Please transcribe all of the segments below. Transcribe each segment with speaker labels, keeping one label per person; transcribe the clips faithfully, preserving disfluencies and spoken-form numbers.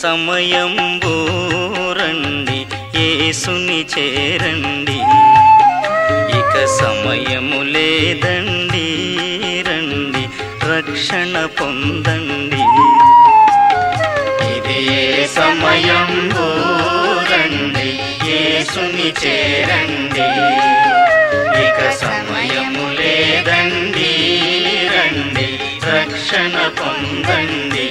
Speaker 1: సమయంబు రండి యేసుని చేరండి, ఇక సమయము లేదండి రండి రక్షణ పొందండి. ఇదే సమయంబు రండి యేసుని చేరండి, ఇక సమయము లేదండి రండి రక్షణ పొందండి.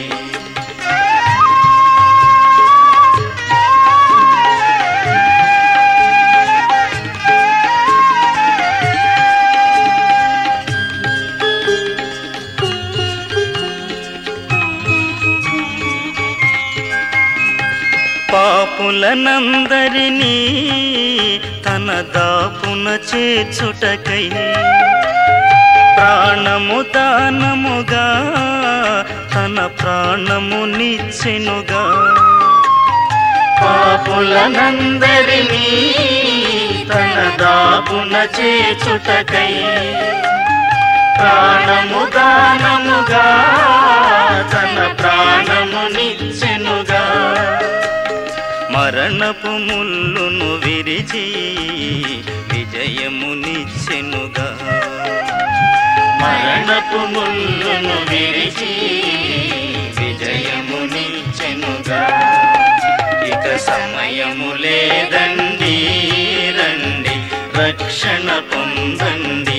Speaker 1: పాపులనందరినీ తన దాపున చేర్చుటకై ప్రాణము దానముగా తన ప్రాణము నిచ్చెనుగా. పాపులనందరినీ తన దాపున చేర్చుటకై ప్రాణము దానముగా తన ప్రాణము నిచ్చెనుగా. మరణపు ముల్లును విరిచి విజయమునిచ్చెనుగా, మరణపు ముల్లును విరిచి విజయమునిచ్చెనుగా. ఇక సమయము లేదండి రండి రక్షణ పొందండి.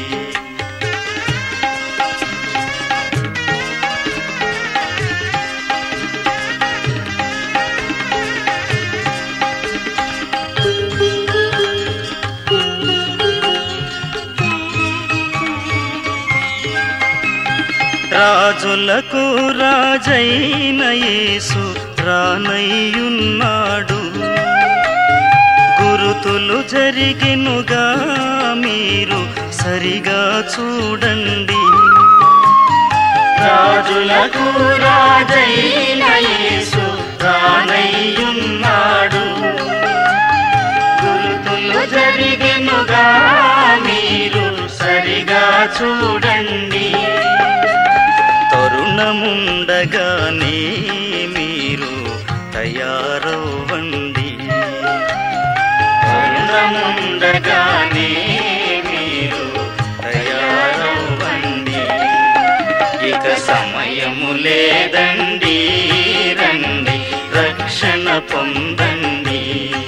Speaker 1: రాజులకు రాజైన యేసు రానయ్యున్నాడు, గురుతులు జరిగినుగా మీరు సరిగా చూడండి. రాజులకు రాజైన యేసు రానయ్యున్నాడు, గురుతులు జరిగినుగా మీరు సరిగా చూడండి. తరుణముండగానే మీరు తయారవ్వండి, తరుణముండగానే మీరు తయారవ్వండి. ఇక సమయము లేదండి రండి రక్షణ పొందండి.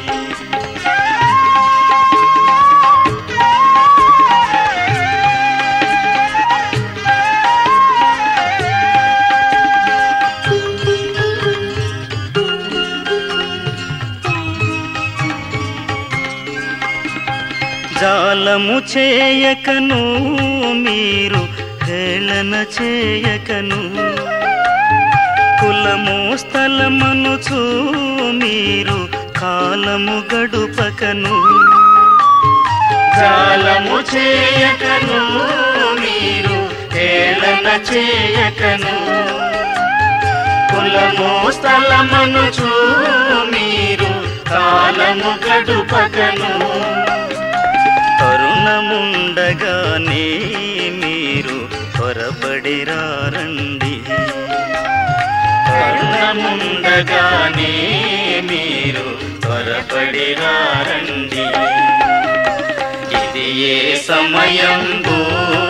Speaker 1: జాలము చేయకను మీరు హేళన చేయకను, కులము స్థలమనుచు మీరు కాలము గడుపకను. జాలము చేయకను మీరు హేళన చేయకను, కులము స్థలమనుచు మీరు కాలము గడుపకను. తరుణముండగానే మీరు త్వరపడిరారండి, తరుణముండగానే మీరు త్వరపడిరారండి. ఇది ఏ సమయంబు